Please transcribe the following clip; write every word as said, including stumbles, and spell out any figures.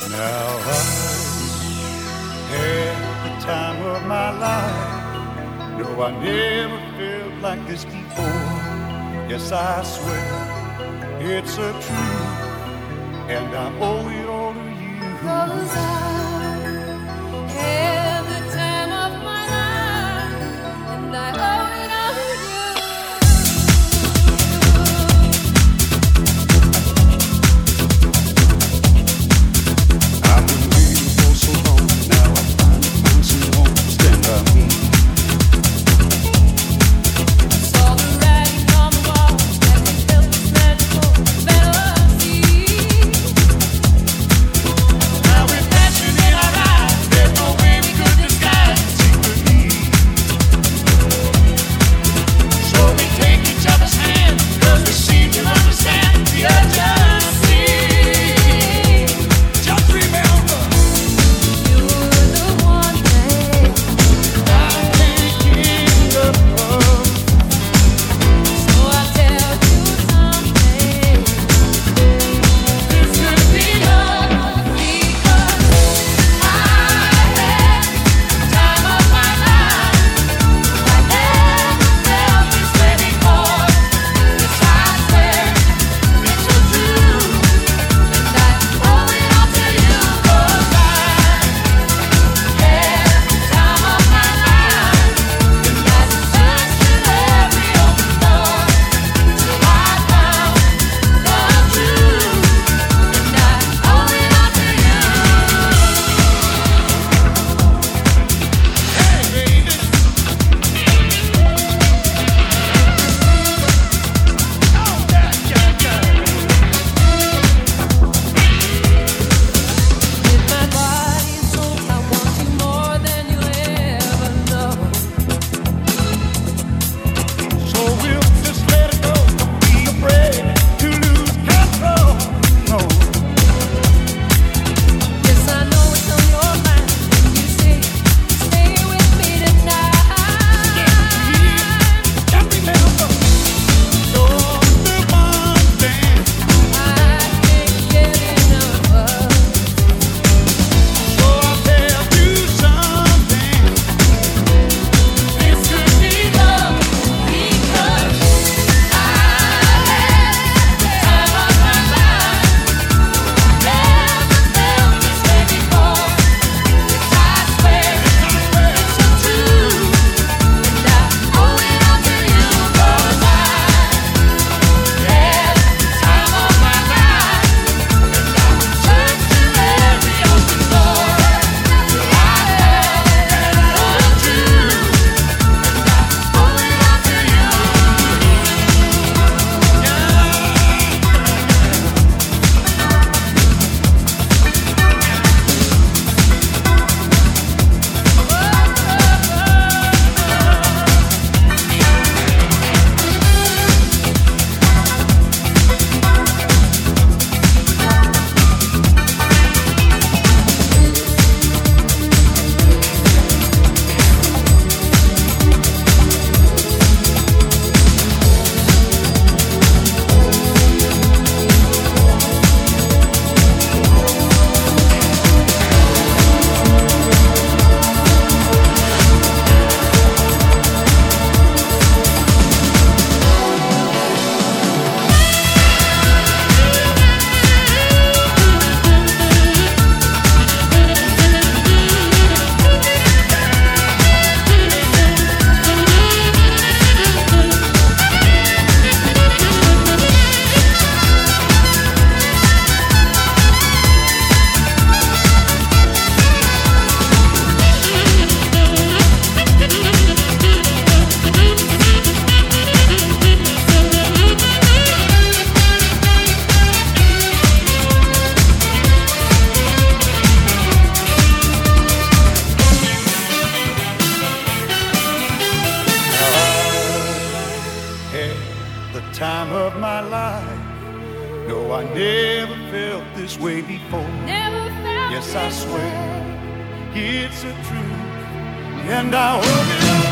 Now I had the time of my life. No, I never felt like this before. Yes, I swear it's a truth, and I owe it all to you. 'Cause I had the time of my life, and I owe it all to you. I've been waiting for so long. Now I finally found someone to stand by me. Saw the writing on the wall, and it felt this magical melody. Now with passion in our eyes, there's no way we could disguise secretly. So we take each other's hand, 'cause we seem to understand the urgency. Just remember, You were the one thing, I can't get enough of. so I tell you something. This could be love, because I had the time of my life. I never felt this way before. Yes, I swear it's so true, and I owe it all to you. 'Cause I had the time of my life, and I searched in every open door till I found the truth, and I owe it all to you. Hey, baby. Oh, yeah, yeah, yeah. With my body and soul, I want you more than you'll ever know. So we'll just let it go. Don't be afraid to lose control. No. Yes, I know it's on your mind when you say, stay with me tonight. Just remember, you're the one thing. I can't get enough of. So I'll tell you something. This could be love, because I had the time of my life. Never felt this way before. Yes, I swear it's so true, and I owe it all to you. 'Cause I had the time of my life, and I searched through every open door till I found the truth, and I owe it all to you. Had the time of my life. No, I never felt this way before. Never felt Yes, I this swear way. it's a truth, and I hope it.